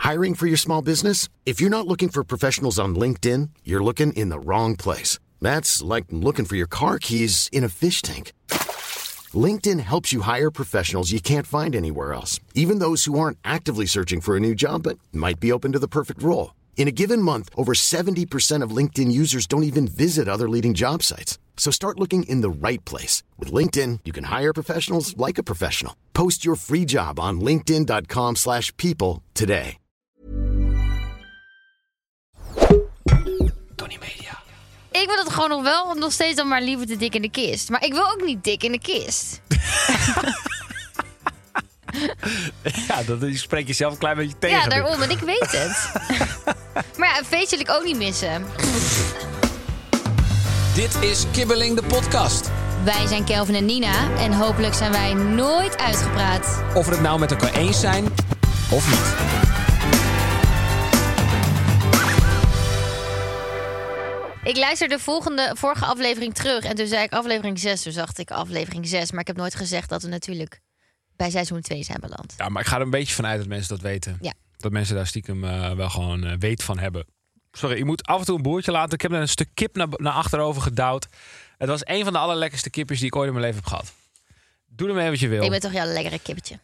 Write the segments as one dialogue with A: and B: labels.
A: Hiring for your small business? If you're not looking for professionals on LinkedIn, you're looking in the wrong place. That's like looking for your car keys in a fish tank. LinkedIn helps you hire professionals you can't find anywhere else, even those who aren't actively searching for a new job but might be open to the perfect role. In a given month, over 70% of LinkedIn users don't even visit other leading job sites. So start looking in the right place. With LinkedIn, you can hire professionals like a professional. Post your free job on linkedin.com/people today.
B: Tony Media.
C: Ik wil het gewoon nog steeds dan maar liever te dik in de kist. Maar ik wil ook niet dik in de kist.
B: Ja, dat spreek je zelf een klein beetje tegen.
C: Ja, daarom. En ik weet het. Maar ja, een feestje wil ik ook niet missen.
B: Dit is Kibbeling, de podcast.
C: Wij zijn Kelvin en Nina. En hopelijk zijn wij nooit uitgepraat.
B: Of we het nou met elkaar eens zijn of niet.
C: Ik luisterde de vorige aflevering terug. En toen zei ik aflevering 6. Toen dacht ik aflevering 6. Maar ik heb nooit gezegd dat we natuurlijk bij seizoen 2 zijn beland.
B: Ja, maar ik ga er een beetje vanuit dat mensen dat weten.
C: Ja.
B: Dat mensen daar stiekem wel gewoon weet van hebben. Sorry, je moet af en toe een boertje laten. Ik heb er een stuk kip naar achterover gedouwd. Het was een van de allerlekkerste kipjes die ik ooit in mijn leven heb gehad. Doe ermee wat je wil.
C: Ik ben toch jouw lekkere kippetje.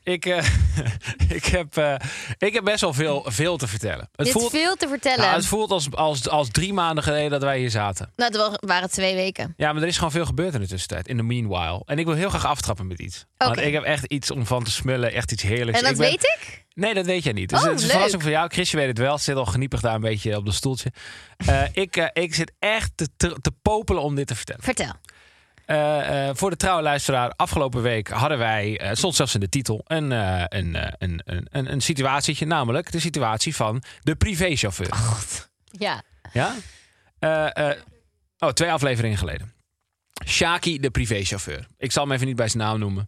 B: Ik heb best wel veel te vertellen.
C: Veel te vertellen.
B: Nou, het voelt als 3 maanden geleden dat wij hier zaten.
C: Nou, het waren 2 weken.
B: Ja, maar er is gewoon veel gebeurd in de tussentijd. In the meanwhile. En ik wil heel graag aftrappen met iets.
C: Okay.
B: Want ik heb echt iets om van te smullen. Echt iets heerlijks.
C: En dat weet ik?
B: Nee, dat weet jij niet. Dus het is een verrassing voor jou. Chrisje weet het wel. Ze zit al geniepig daar een beetje op dat stoeltje. Ik zit echt te popelen om dit te vertellen.
C: Vertel.
B: Voor de trouwe luisteraar, afgelopen week hadden wij, stond zelfs in de titel, een situatietje. Namelijk de situatie van de privéchauffeur.
C: Oh, God. Ja.
B: Ja? 2 afleveringen geleden. Shaki, de privéchauffeur. Ik zal hem even niet bij zijn naam noemen.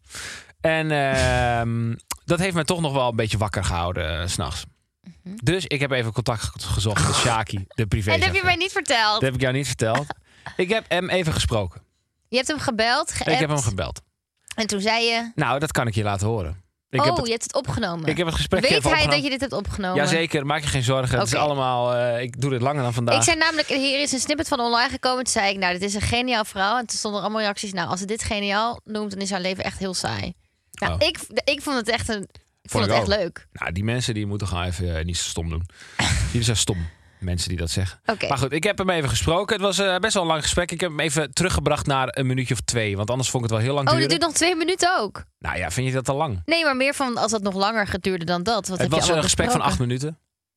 B: En dat heeft mij toch nog wel een beetje wakker gehouden 's nachts. Mm-hmm. Dus ik heb even contact gezocht met Shaki, de privéchauffeur.
C: En dat heb je mij niet verteld.
B: Dat heb ik jou niet verteld. Ik heb hem even gesproken.
C: Je hebt hem gebeld, geappt.
B: Ik heb hem gebeld.
C: En toen zei je...
B: Nou, dat kan ik je laten horen.
C: je hebt het opgenomen.
B: Ik heb het gesprek
C: Weet hij dat je dit hebt opgenomen?
B: Jazeker, maak je geen zorgen. Okay. Het is allemaal... ik doe dit langer dan vandaag.
C: Ik zei namelijk, hier is een snippet van online gekomen. Toen zei ik, nou, dit is een geniaal verhaal. En toen stonden er allemaal reacties. Nou, als ze dit geniaal noemt, dan is haar leven echt heel saai. Nou, ik vond het echt echt leuk.
B: Nou, die mensen die moeten gewoon even niet zo stom doen. Die zijn stom. Mensen die dat zeggen.
C: Okay.
B: Maar goed, ik heb hem even gesproken. Het was best wel een lang gesprek. Ik heb hem even teruggebracht naar een minuutje of 2. Want anders vond ik het wel heel lang duren.
C: Oh, dit duurt nog 2 minuten ook?
B: Nou ja, vind je dat te lang?
C: Nee, maar meer van als het nog langer geduurde dan dat. Wat
B: het was een gesprek van 8 minuten.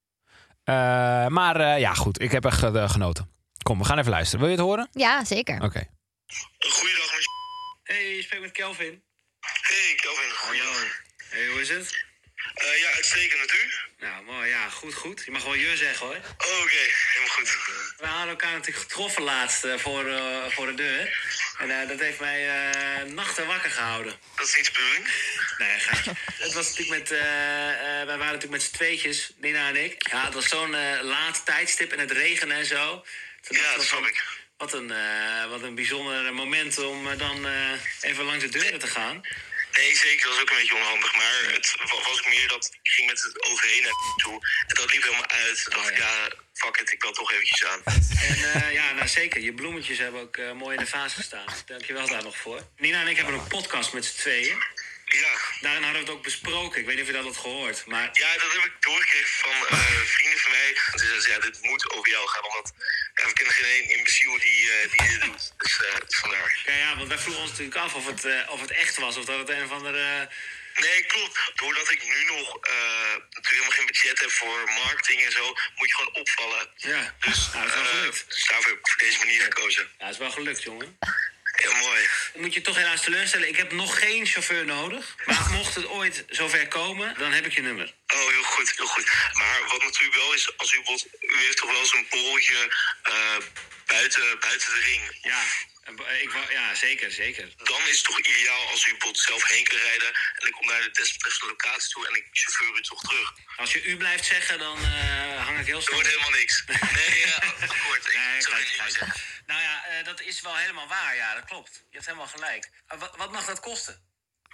B: Maar ja, goed. Ik heb echt genoten. Kom, we gaan even luisteren. Wil je het horen?
C: Ja, zeker.
B: Oké.
D: Goeiedag.
E: Hey, je spreekt met Kelvin.
D: Hey, Kelvin. Goeiedag.
E: Hey, hoe is het?
D: Ja, uitstekend met u.
E: Nou, mooi. Ja, goed. Je mag wel je zeggen, hoor.
D: Oh, oké. Helemaal goed.
E: We hadden elkaar natuurlijk getroffen laatst voor de deur. En dat heeft mij nachten wakker gehouden.
D: Dat is niet de bedoeling?
E: Nee, gaatje. Het was natuurlijk wij waren natuurlijk met z'n tweetjes, Nina en ik. Ja, het was zo'n laat tijdstip en het regenen en zo.
D: Ja, dat snap ik.
E: Wat een bijzonder moment om dan even langs de deuren te gaan.
D: Nee, zeker. Dat was ook een beetje onhandig. Maar het was ook meer dat ik ging met het overheen toe. En dat liep helemaal uit. Toen dacht ik, fuck it, ik bel toch eventjes aan.
E: En nou zeker. Je bloemetjes hebben ook mooi in de vaas gestaan. Dankjewel daar nog voor. Nina en ik hebben een podcast met z'n tweeën.
D: Ja.
E: Daarin hadden we het ook besproken. Ik weet niet of je dat had gehoord. Maar...
D: Ja, dat heb ik doorgekregen van vrienden van mij. Dus ja, dit moet over jou gaan. Omdat we kennen geen één imbeciel die dit doet. Dus vandaar.
E: Ja, want wij vroegen ons natuurlijk af of het echt was. Of dat het een of andere...
D: Nee, klopt. Doordat ik nu nog natuurlijk helemaal geen budget heb voor marketing en zo, moet je gewoon opvallen.
E: Ja,
D: dus
E: dat is wel gelukt.
D: Dus daarvoor heb ik voor deze manier gekozen.
E: Ja, dat is wel gelukt, jongen.
D: Heel mooi.
E: Ik moet je toch helaas teleurstellen. Ik heb nog geen chauffeur nodig. Maar mocht het ooit zover komen, dan heb ik je nummer.
D: Oh, heel goed, heel goed. Maar wat natuurlijk wel is, als u bijvoorbeeld... U heeft toch wel zo'n borreltje buiten de ring?
E: Ja. Ja, zeker.
D: Dan is het toch ideaal als u bijvoorbeeld zelf heen kan rijden... en ik kom naar de desbetreffende locatie toe en ik chauffeur u toch terug.
E: Als je u blijft zeggen, dan hang ik heel snel.
D: Er wordt helemaal niks. Nee, ja, akkoord.
E: Nou ja, dat is wel helemaal waar. Ja, dat klopt. Je hebt helemaal gelijk. Wat mag dat kosten?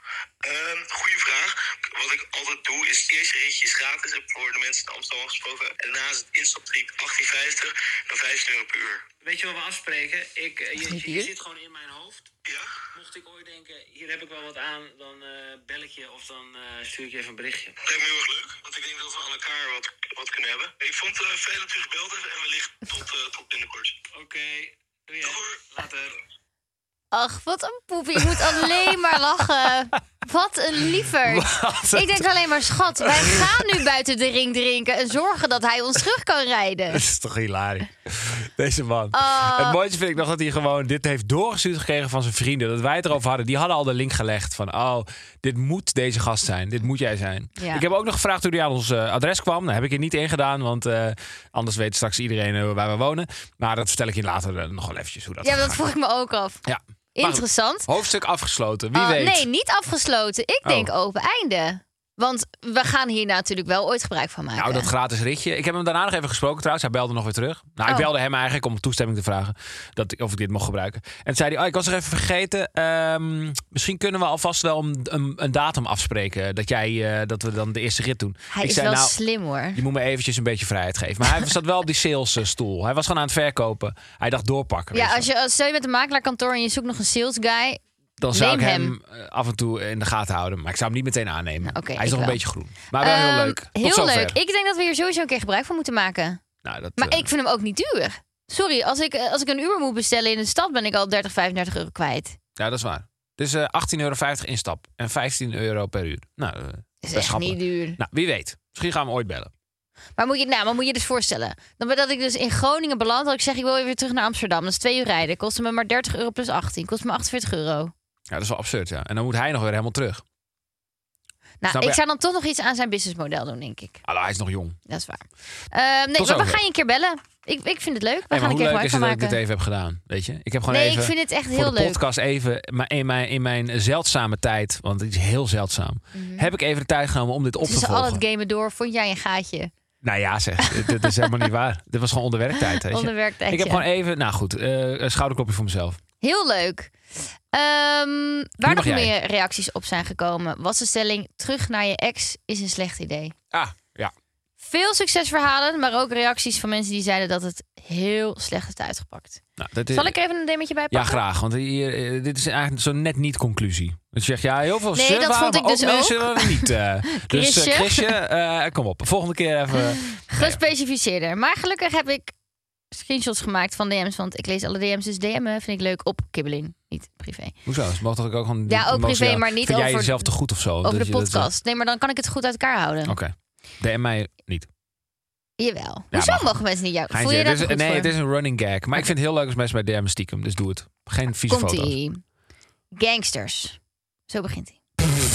D: Goeie vraag. Wat ik altijd doe is het eerste ritje is gratis. Heb ik voor de mensen in Amsterdam gesproken. En daarna is het instaptarief 18,50 dan €15 per uur.
E: Weet je wat we afspreken? Je zit gewoon in mijn hoofd.
D: Ja?
E: Mocht ik ooit denken, hier heb ik wel wat aan, dan bel ik je of dan stuur ik je even een berichtje.
D: Lijkt me heel erg leuk, want ik denk dat we aan elkaar wat kunnen hebben. Ik vond het fijn dat u gebeld heeft en wellicht tot binnenkort.
E: Oké, doei hè. Later.
C: Ach, wat een poepie. Ik moet alleen maar lachen. Wat een lieverd. Ik denk alleen maar, schat, wij gaan nu buiten de ring drinken en zorgen dat hij ons terug kan rijden.
B: Dat is toch hilarisch. Deze man. Het mooiste vind ik nog dat hij gewoon dit heeft doorgestuurd gekregen van zijn vrienden. Dat wij het erover hadden. Die hadden al de link gelegd van, dit moet deze gast zijn. Dit moet jij zijn.
C: Ja.
B: Ik heb ook nog gevraagd hoe hij aan ons adres kwam. Daar heb ik er niet in gedaan, want anders weet straks iedereen waar we wonen. Maar dat vertel ik je later nog wel eventjes hoe dat
C: Ja,
B: gaat.
C: dat vroeg ik me ook af.
B: Ja.
C: Interessant.
B: Hoofdstuk afgesloten. Wie weet.
C: Nee, niet afgesloten. Ik denk open einde. Want we gaan hier natuurlijk wel ooit gebruik van maken.
B: Nou, dat gratis ritje. Ik heb hem daarna nog even gesproken trouwens. Hij belde nog weer terug. Nou, ik belde hem eigenlijk om toestemming te vragen of ik dit mocht gebruiken. En toen zei hij, ik was er even vergeten. Misschien kunnen we alvast wel een datum afspreken. Dat we dan de eerste rit doen.
C: Hij is wel slim hoor.
B: Je moet me eventjes een beetje vrijheid geven. Maar hij zat wel op die salesstoel. Hij was gewoon aan het verkopen. Hij dacht doorpakken.
C: Ja, stel je met een makelaarkantoor en je zoekt nog een sales guy.
B: Dan zou ik hem af en toe in de gaten houden. Maar ik zou hem niet meteen aannemen. Hij is nog een beetje groen. Maar wel heel leuk.
C: Heel leuk. Ik denk dat we hier sowieso een keer gebruik van moeten maken.
B: Nou,
C: maar ik vind hem ook niet duur. Sorry, als ik een uur moet bestellen in de stad ben ik al 30, 35 euro kwijt.
B: Ja, dat is waar. Het is €18,50 instap en €15 per uur. Nou,
C: dat is echt niet duur.
B: Nou, wie weet. Misschien gaan we ooit bellen.
C: Maar moet je dus voorstellen. Dat ik dus in Groningen beland. Dat ik zeg, ik wil even weer terug naar Amsterdam. Dat is 2 uur rijden. Kostte me maar €30 plus 18. Kost me €48.
B: Ja, dat is wel absurd, ja. En dan moet hij nog weer helemaal terug.
C: Nou, ik zou dan toch nog iets aan zijn businessmodel doen, denk ik.
B: Hij is nog jong.
C: Dat is waar. Maar we gaan je een keer bellen. Ik vind het leuk. We gaan een keer gebruik van maken.
B: Dat ik dit even heb gedaan, weet je? Ik heb gewoon even
C: ik vind het echt heel
B: voor de
C: leuk.
B: podcast even, maar in mijn zeldzame tijd, want het is heel zeldzaam, heb ik even de tijd genomen om dit op te volgen.
C: Tussen al het gamen door vond jij een gaatje.
B: Nou ja, zeg, dit is helemaal niet waar. Dit was gewoon onder werktijd. Weet je?
C: Onder werktijd,
B: ik heb gewoon even, nou goed, een schouderklopje voor mezelf.
C: Heel leuk. Waar nog meer reacties op zijn gekomen, was de stelling: terug naar je ex is een slecht idee.
B: Ja.
C: Veel succesverhalen, maar ook reacties van mensen die zeiden dat het heel slecht is uitgepakt.
B: Nou,
C: Zal ik even een demmetje bij pakken?
B: Ja, graag. Want dit is eigenlijk zo net niet conclusie. Dus je zegt, heel veel
C: dat vond ik dus ook.
B: mensen niet. Dus Chrisje, kom op. Volgende keer even.
C: Gespecificeerder. Maar gelukkig heb ik screenshots gemaakt van DM's. Want ik lees alle DM's, dus DM'en vind ik leuk op Kibbeling. Niet privé.
B: Hoezo? Ze mogen toch ook gewoon...
C: Ja, ook privé, maar niet
B: vind
C: over...
B: jij jezelf te goed of zo?
C: Over de podcast. Nee, maar dan kan ik het goed uit elkaar houden.
B: Oké. DM mij niet.
C: Jawel. Hoezo mogen mensen niet jou? Voel je dat goed
B: Nee, het is een running gag. Maar ik vind het heel leuk als mensen bij DM stiekem. Dus doe het. Geen vieze foto's.
C: Komt-ie. Gangsters. Zo begint hij.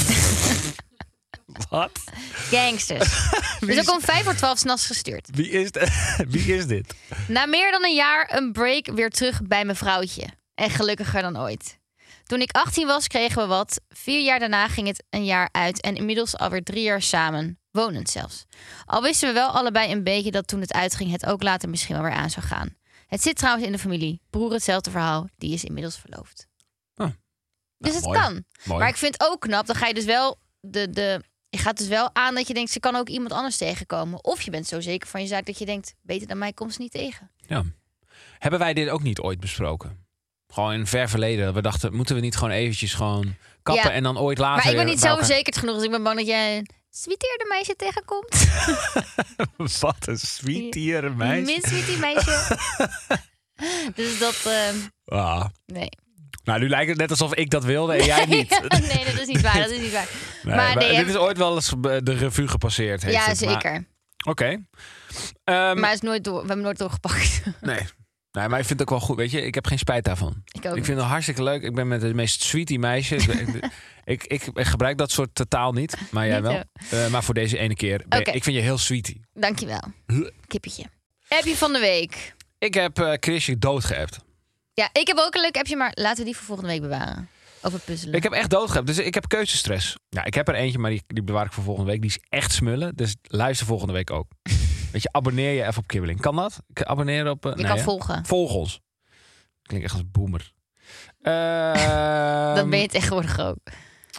B: Wat?
C: Gangsters. Dus ook om 11:55 s'nachts gestuurd.
B: Wie is dit?
C: Na meer dan een jaar een break weer terug bij mijn vrouwtje. En gelukkiger dan ooit. Toen ik 18 was, kregen we wat. 4 jaar daarna ging het een jaar uit. En inmiddels alweer 3 jaar samen. Wonend zelfs. Al wisten we wel allebei een beetje dat toen het uitging het ook later misschien wel weer aan zou gaan. Het zit trouwens in de familie. Broer hetzelfde verhaal. Die is inmiddels verloofd. Dus het
B: mooi.
C: kan.
B: Mooi.
C: Maar ik vind het ook knap. Dan ga je dus wel je gaat dus wel aan dat je denkt, ze kan ook iemand anders tegenkomen. Of je bent zo zeker van je zaak dat je denkt, beter dan mij komt ze niet tegen.
B: Ja. Hebben wij dit ook niet ooit besproken? Gewoon in ver verleden. We dachten, moeten we niet gewoon eventjes gewoon kappen en dan ooit later...
C: Maar ik ben niet
B: bij
C: zelfverzekerd genoeg. Dus ik ben bang dat jij een sweeteerde meisje tegenkomt.
B: Wat een sweeteerde meisje.
C: Min sweetie meisje. Dus dat... Nee.
B: Nou, nu lijkt het net alsof ik dat wilde en jij niet.
C: Nee, dat is niet waar. Dat is niet waar.
B: Nee,
C: maar
B: dit is ooit wel eens de revue gepasseerd. Heeft
C: ja,
B: het.
C: zeker.
B: Oké.
C: Maar is nooit we hebben hem nooit doorgepakt.
B: Nee, maar ik vind het ook wel goed. Weet je, ik heb geen spijt daarvan.
C: Ik
B: vind het hartstikke leuk. Ik ben met de meest sweetie meisje. ik gebruik dat soort taal niet. Maar jij wel. Maar voor deze ene keer. Ik vind je heel sweetie.
C: Dankjewel. Kippetje. Appje van de week.
B: Ik heb Chrisje doodgeappt.
C: Ja, ik heb ook een leuk appje, maar laten we die voor volgende week bewaren. Over puzzelen.
B: Ik heb echt doodgeappt, dus ik heb keuzestress. Ja, ik heb er eentje, maar die bewaar ik voor volgende week. Die is echt smullen, dus luister volgende week ook. Weet je, abonneer je even op Kibbeling. Kan dat? Abonneren op...
C: Je kan volgen.
B: Volg ons. Klinkt echt als boomer.
C: Dat ben je tegenwoordig ook.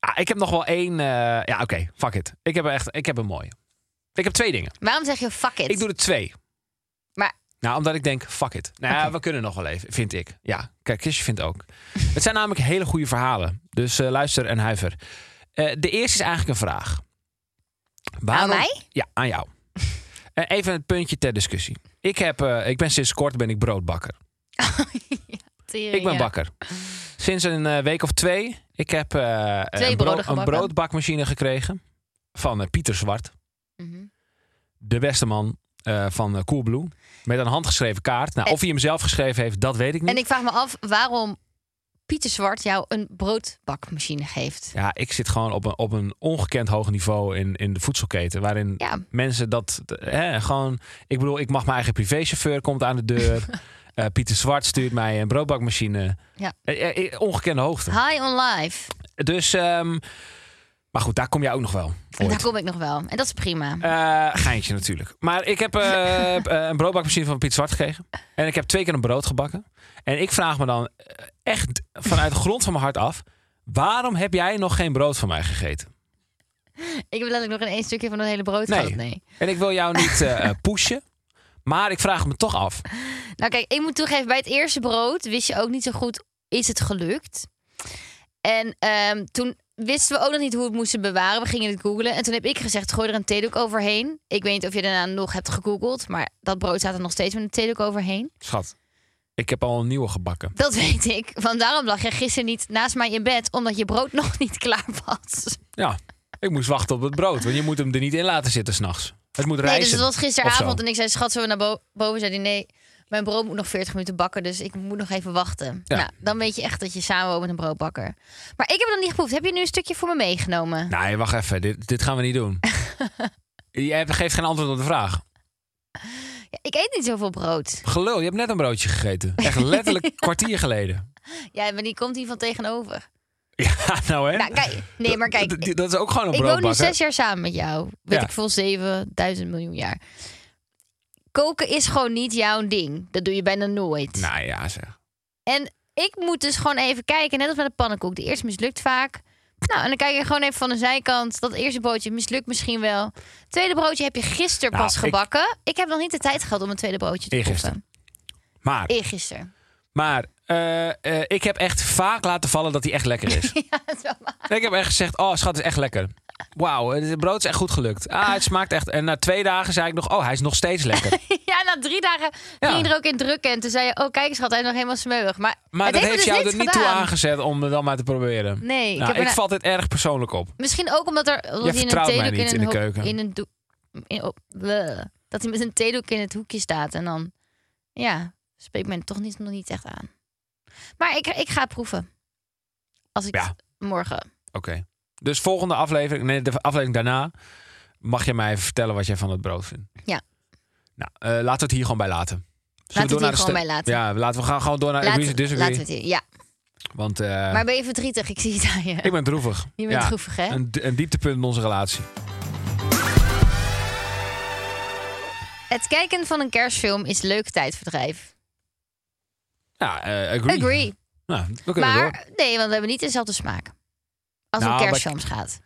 B: Ik heb nog wel één... oké, fuck it. Ik heb een mooie. Ik heb 2 dingen.
C: Waarom zeg je fuck it?
B: Ik doe er 2.
C: Maar
B: Nou, omdat ik denk, fuck it. Nou ja, we kunnen nog wel even, vind ik. Ja, kijk, Chrisje vindt ook. Het zijn namelijk hele goede verhalen. Dus luister en huiver. De eerste is eigenlijk een vraag.
C: Aan mij?
B: Ja, aan jou. Even een puntje ter discussie. Ik ben sinds kort broodbakker. Ik ben bakker. Sinds een week of 2. Ik heb een broodbakmachine gekregen. Van Pieter Zwart.
C: Mhm.
B: De beste man van Coolblue. Met een handgeschreven kaart. Nou, of hij hem zelf geschreven heeft, dat weet ik niet.
C: En ik vraag me af waarom Pieter Zwart jou een broodbakmachine geeft.
B: Ja, ik zit gewoon op een ongekend hoog niveau in de voedselketen. Waarin mensen dat... gewoon... Ik bedoel, ik mag mijn eigen privéchauffeur komt aan de deur. Pieter Zwart stuurt mij een broodbakmachine.
C: Ja.
B: Ongekende hoogte.
C: High on life.
B: Dus... maar goed, daar kom jij ook nog wel.
C: En daar kom ik nog wel. En dat is prima.
B: Geintje natuurlijk. Maar ik heb een broodbakmachine van Pieter Zwart gekregen. En ik heb 2 keer een brood gebakken. En ik vraag me dan echt vanuit de grond van mijn hart af... waarom heb jij nog geen brood van mij gegeten?
C: Ik heb letterlijk nog in 1 stukje van het hele brood gehad. Nee.
B: En ik wil jou niet pushen. Maar ik vraag me toch af.
C: Nou kijk, ik moet toegeven, bij het eerste brood wist je ook niet zo goed, is het gelukt? En toen wisten we ook nog niet hoe we het moesten bewaren. We gingen het googlen. En toen heb ik gezegd, gooi er een theedoek overheen. Ik weet niet of je daarna nog hebt gegoogeld. Maar dat brood staat er nog steeds met een theedoek overheen.
B: Schat, ik heb al een nieuwe gebakken.
C: Dat weet ik. Want daarom lag je gisteren niet naast mij in bed. Omdat je brood nog niet klaar was.
B: Ja, ik moest wachten op het brood. Want je moet hem er niet in laten zitten 's nachts. Het moet rijzen.
C: Nee, dus het was gisteravond. En ik zei, schat, zullen we naar boven? Zei hij, nee, mijn brood moet nog 40 minuten bakken. Dus ik moet nog even wachten.
B: Ja.
C: Nou, dan weet je echt dat je samen woont met een broodbakker. Maar ik heb het nog niet geproefd. Heb je nu een stukje voor me meegenomen?
B: Nee, wacht even. Dit gaan we niet doen. Jij geeft geen antwoord op de vraag.
C: Ja, ik eet niet zoveel brood.
B: Gelul, je hebt net een broodje gegeten. Echt letterlijk een kwartier geleden.
C: Ja, maar die komt hier van tegenover.
B: Ja, nou hè.
C: Nou, kijk, nee, maar kijk.
B: Dat is ook gewoon een
C: Ik
B: broodbakker.
C: woon nu 6 jaar samen met jou. Weet
B: Ja.
C: ik veel, 7000 miljoen jaar. Koken is gewoon niet jouw ding. Dat doe je bijna nooit.
B: Nou ja, zeg.
C: En ik moet dus gewoon even kijken, net als met de pannenkoek. De eerste mislukt vaak. Nou, en dan kijk je gewoon even van de zijkant. Dat eerste broodje mislukt misschien wel. Tweede broodje heb je gisteren pas gebakken. Ik heb nog niet de tijd gehad om een tweede broodje te proeven.
B: Eergisteren.
C: Maar
B: ik heb echt vaak laten vallen dat hij echt lekker is.
C: ja, dat is wel waar.
B: Ik heb echt gezegd, oh schat, het is echt lekker. Wauw, het brood is echt goed gelukt. Het smaakt echt. En na 2 dagen zei ik nog, oh, hij is nog steeds lekker.
C: Ja, na 3 dagen ging je er ook in drukken. En toen zei je, oh kijk schat, hij is nog helemaal smeuig. Maar
B: dat heeft
C: dus
B: jou
C: niks
B: er niet toe aangezet om het dan maar te proberen.
C: Nee.
B: Nou, ik val dit erg persoonlijk op.
C: Misschien ook omdat
B: Jij vertrouwt mij niet in de keuken.
C: Dat hij met een theedoek in het hoekje staat. En dan, spreekt men toch nog niet echt aan. Maar ik ga het proeven. Als ik morgen...
B: Oké. Dus volgende aflevering, de aflevering daarna, mag je mij even vertellen wat jij van het brood vindt.
C: Ja.
B: Nou, laten we het hier gewoon bij laten.
C: Laten we het hier gewoon bij laten.
B: Ja, we gaan gewoon door naar Agree to Disagree.
C: Laten we het hier, ja.
B: Want,
C: maar ben je verdrietig? Ik zie het aan je.
B: Ik ben droevig.
C: Je bent droevig, hè?
B: Een dieptepunt in onze relatie.
C: Het kijken van een kerstfilm is leuk tijdverdrijf.
B: Ja, agree. Nou, we kunnen door.
C: Nee, want we hebben niet dezelfde smaak. Als het om kerstfilms gaat.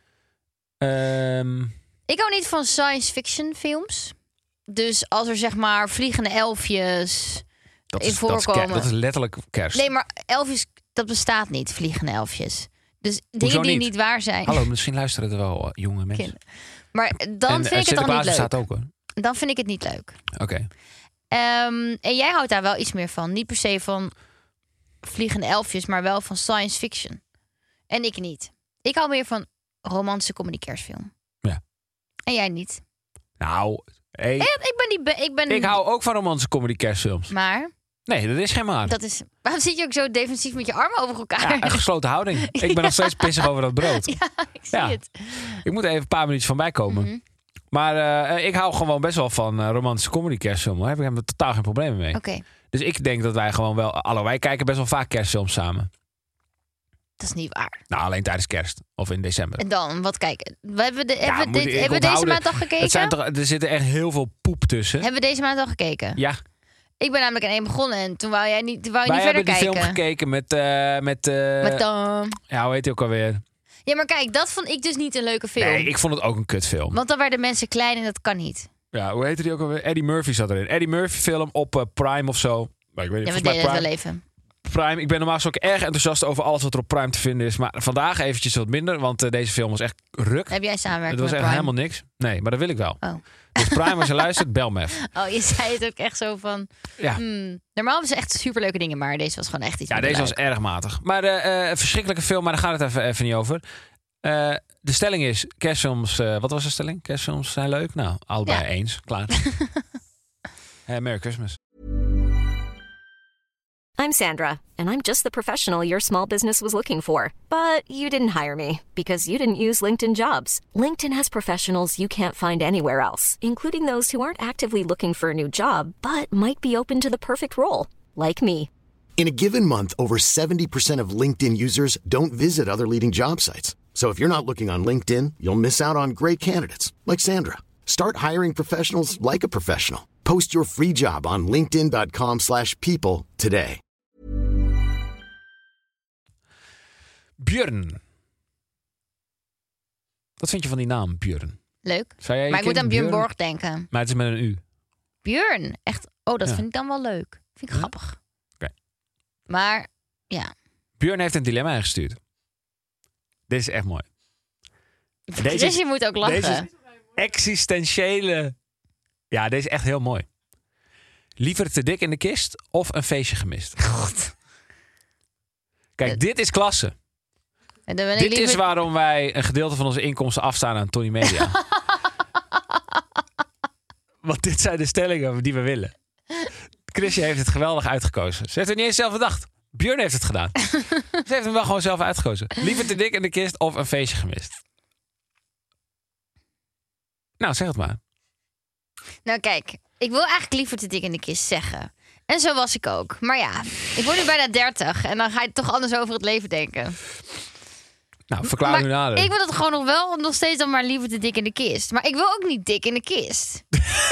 C: Ik hou niet van science fiction films. Dus als er zeg maar vliegende elfjes in voorkomen.
B: Dat is letterlijk kerst.
C: Nee, maar elfjes, dat bestaat niet, vliegende elfjes. Dus dingen die niet waar zijn.
B: Hallo, misschien luisteren er wel jonge mensen.
C: Maar dan vind ik het dan niet leuk.
B: Staat ook, hoor.
C: Dan vind ik het niet leuk.
B: Oké.
C: En jij houdt daar wel iets meer van. Niet per se van vliegende elfjes, maar wel van science fiction. En ik niet. Ik hou meer van romantische comedy kerstfilm.
B: Ja.
C: En jij niet?
B: Nou, hey,
C: ik
B: hou ook van romantische comedy kerstfilms.
C: Maar?
B: Nee, dat is geen maar.
C: Waarom zit je ook zo defensief met je armen over elkaar?
B: Ja, een gesloten houding. Ik ben nog steeds pissig over dat brood.
C: Ja, ik zie het.
B: Ik moet even een paar minuutjes van bijkomen.
C: Mm-hmm.
B: Maar ik hou gewoon best wel van romantische comedy kerstfilms. Daar heb ik totaal geen problemen mee.
C: Okay.
B: Dus ik denk dat wij gewoon wel... wij kijken best wel vaak kerstfilms samen.
C: Dat is niet waar.
B: Nou, alleen tijdens kerst. Of in december.
C: En dan, wat kijken? Hebben we deze maand al gekeken?
B: Er zitten echt heel veel poep tussen.
C: Hebben we deze maand al gekeken?
B: Ja.
C: Ik ben namelijk in 1 begonnen en toen wou je niet verder kijken.
B: Wij hebben die film gekeken met
C: Tom.
B: ja, hoe heet hij ook alweer?
C: Ja, maar kijk, dat vond ik dus niet een leuke film.
B: Nee, ik vond het ook een kutfilm.
C: Want dan werden mensen klein en dat kan niet.
B: Ja, hoe heette die ook alweer? Eddie Murphy zat erin. Eddie Murphy film op Prime of zo. Maar ik weet niet,
C: Ja, we
B: volgens mij
C: deden het
B: Prime.
C: wel even.
B: Prime. Ik ben normaal ook erg enthousiast over alles wat er op Prime te vinden is. Maar vandaag eventjes wat minder, want deze film was echt ruk.
C: Heb jij samenwerking
B: Het was
C: met
B: echt
C: Prime?
B: helemaal niks. Nee, maar dat wil ik wel.
C: Oh.
B: Dus Prime, als je luistert, bel me even.
C: Oh, je zei het ook echt zo van...
B: Ja.
C: Normaal hebben ze echt superleuke dingen, maar deze was gewoon echt iets
B: Ja,
C: minder
B: deze was
C: leuk.
B: erg matig. Maar een verschrikkelijke film, maar daar gaat het even niet over. De stelling is, kerstfilms... wat was de stelling? Kerstfilms zijn leuk? Nou, allebei
C: Ja.
B: eens. Klaar. Merry Christmas.
F: I'm Sandra, and I'm just the professional your small business was looking for. But you didn't hire me because you didn't use LinkedIn Jobs. LinkedIn has professionals you can't find anywhere else, including those who aren't actively looking for a new job, but might be open to the perfect role, like me.
A: In a given month, over 70% of LinkedIn users don't visit other leading job sites. So if you're not looking on LinkedIn, you'll miss out on great candidates like Sandra. Start hiring professionals like a professional. Post your free job on linkedin.com/people today.
B: Björn. Wat vind je van die naam, Björn?
C: Leuk.
B: Zou jij je
C: Maar ik moet
B: kind
C: aan Björn Borg denken.
B: Maar het is met een U.
C: Björn, echt. Oh, dat
B: Ja.
C: vind ik dan wel leuk. Vind ik grappig.
B: Oké.
C: Maar, ja.
B: Björn heeft een dilemma ingestuurd. Dit is echt mooi. Deze
C: Chris, je moet ook lachen.
B: Deze existentiële... Ja, deze is echt heel mooi. Liever te dik in de kist of een feestje gemist?
C: God.
B: Kijk, dit is klasse.
C: En dan ben ik
B: Dit
C: liever...
B: is waarom wij een gedeelte van onze inkomsten afstaan aan Tony Media. Want dit zijn de stellingen die we willen. Chrisje heeft het geweldig uitgekozen. Ze heeft het niet eens zelf bedacht. Björn heeft het gedaan. Ze heeft hem wel gewoon zelf uitgekozen. Liever te dik in de kist of een feestje gemist? Nou, zeg het maar.
C: Nou kijk, ik wil eigenlijk liever te dik in de kist zeggen. En zo was ik ook. Maar ja, ik word nu bijna 30 en dan ga je toch anders over het leven denken.
B: Nou, verklaar nu nader.
C: Ik wil het gewoon nog steeds dan maar liever te dik in de kist. Maar ik wil ook niet dik in de kist.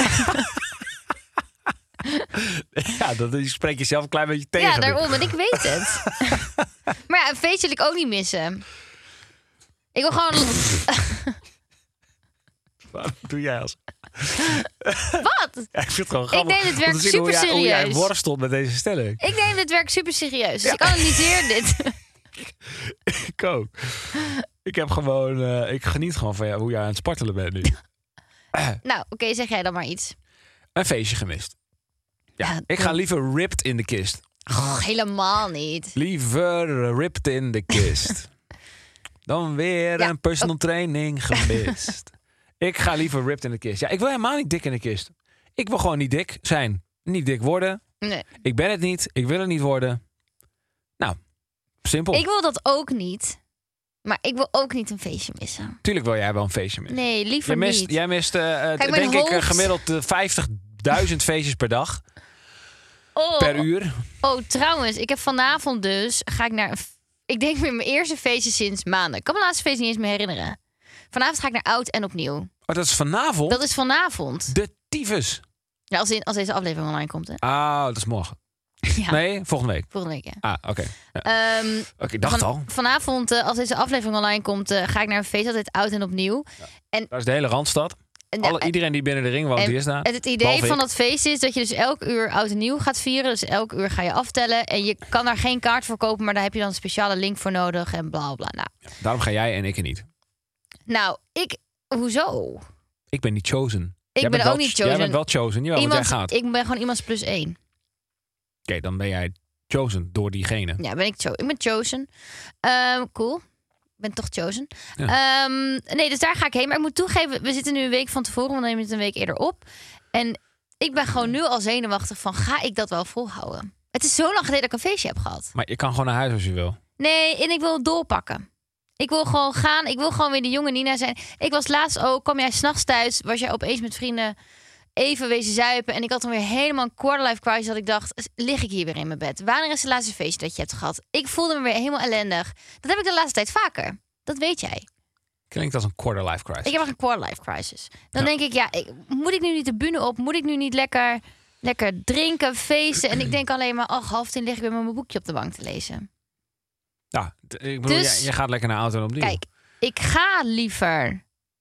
B: Ja, dat spreek je zelf een klein beetje tegen.
C: Ja, daarom. En ik weet het. Maar ja, een feestje wil ik ook niet missen. Ik wil gewoon...
B: Wat doe jij als...
C: Wat?
B: Ja, ik vind het gewoon grappig.
C: neem het werk
B: om te zien hoe
C: super
B: hoe jij
C: serieus.
B: worstelt met deze stelling.
C: Ik neem dit werk super serieus. Dus ik analyseer dit.
B: Ik ook. Ik heb gewoon... ik geniet gewoon van hoe jij aan het spartelen bent nu.
C: Nou, oké, zeg jij dan maar iets.
B: Een feestje gemist. Ja,
C: Ja,
B: ik ga liever ripped in de kist.
C: Oh, helemaal niet.
B: Liever ripped in de kist. Dan weer
C: Ja,
B: een personal training gemist. Ik ga liever ripped in de kist. Ja, ik wil helemaal niet dik in de kist. Ik wil gewoon niet dik zijn. Niet dik worden.
C: Nee.
B: Ik ben het niet. Ik wil het niet worden. Nou, simpel.
C: Ik wil dat ook niet. Maar ik wil ook niet een feestje missen.
B: Tuurlijk wil jij wel een feestje missen.
C: Nee, liever niet.
B: Jij mist
C: mijn
B: denk ik
C: hoofd-
B: gemiddeld 50.000 feestjes per dag.
C: Oh,
B: Per uur.
C: Oh, trouwens, ik heb vanavond dus... Ga ik naar... Ik denk weer mijn eerste feestje sinds maanden. Ik kan mijn laatste feest niet eens meer herinneren. Vanavond ga ik naar Oud en Opnieuw.
B: Oh, dat is vanavond?
C: Dat is vanavond.
B: De tyfus.
C: Ja, als deze aflevering online komt, hè?
B: Ah, dat is morgen.
C: Ja,
B: Nee, volgende week.
C: volgende week, ja.
B: Ah, oké. Ja. Oké, ik dacht al.
C: Vanavond, als deze aflevering online komt, ga ik naar een feest. Altijd Oud en Opnieuw.
B: Daar is de hele Randstad.
C: En, ja,
B: Iedereen die binnen de ring woont,
C: en
B: die is daar.
C: het idee
B: Behalve
C: van
B: ik.
C: dat feest is dat je dus elk uur Oud en Nieuw gaat vieren. Dus elk uur ga je aftellen. En je kan daar geen kaart voor kopen, maar daar heb je dan een speciale link voor nodig. En bla bla.
B: Daarom ga jij en ik er niet.
C: Nou, hoezo?
B: Ik ben niet chosen.
C: Ik
B: Jij
C: ben
B: bent
C: ook
B: wel-
C: niet chosen.
B: Jij bent wel chosen, jawel, want jij gaat.
C: Ik ben gewoon iemands +1.
B: Oké, dan ben jij chosen door diegene.
C: Ja, ik ben chosen. Cool. Ik ben toch chosen.
B: Ja.
C: Nee, dus daar ga ik heen. Maar ik moet toegeven, we zitten nu een week van tevoren. We nemen het een week eerder op. En ik ben gewoon nu al zenuwachtig van, ga ik dat wel volhouden? Het is zo lang geleden dat ik een feestje heb gehad.
B: Maar je kan gewoon naar huis als je wil.
C: Nee, en ik wil het doorpakken. Ik wil gewoon gaan. Ik wil gewoon weer de jonge Nina zijn. Ik was laatst ook, kwam jij 's nachts thuis, was jij opeens met vrienden even wezen zuipen. En ik had dan weer helemaal een quarterlife crisis dat ik dacht, lig ik hier weer in mijn bed? Wanneer is de laatste feestje dat je hebt gehad? Ik voelde me weer helemaal ellendig. Dat heb ik de laatste tijd vaker. Dat weet jij.
B: Klinkt als een quarter-life crisis.
C: Ik heb echt een quarterlife crisis. Dan
B: Ja.
C: denk ik, moet ik nu niet de bühne op? Moet ik nu niet lekker drinken, feesten? En ik denk alleen maar, 9:30 lig ik weer met mijn boekje op de bank te lezen.
B: Ja, ik bedoel,
C: Dus-
B: je gaat lekker naar auto en opnieuw.
C: Kijk, ik ga liever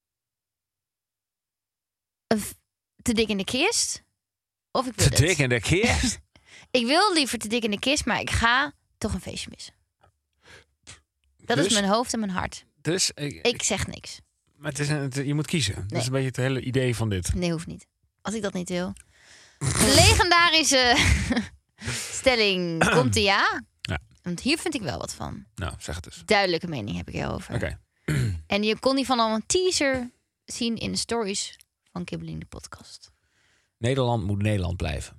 C: te dik in de kist. Of ik wil
B: Te dik in de kist?
C: Ik wil liever te dik in de kist, maar ik ga toch een feestje missen. Dat
B: Dus?
C: is mijn hoofd en mijn hart.
B: Dus
C: Ik zeg niks.
B: maar je moet kiezen. Dat is een beetje het hele idee van dit.
C: Nee, hoeft niet. Als ik dat niet wil. Een legendarische stelling. Komt ja?
B: Ja.
C: Want hier vind ik wel wat van.
B: Nou, zeg het dus.
C: Duidelijke mening heb ik hierover.
B: Oké.
C: En je kon hiervan al een teaser zien in de stories van Kibbeling de podcast.
B: Nederland moet Nederland blijven.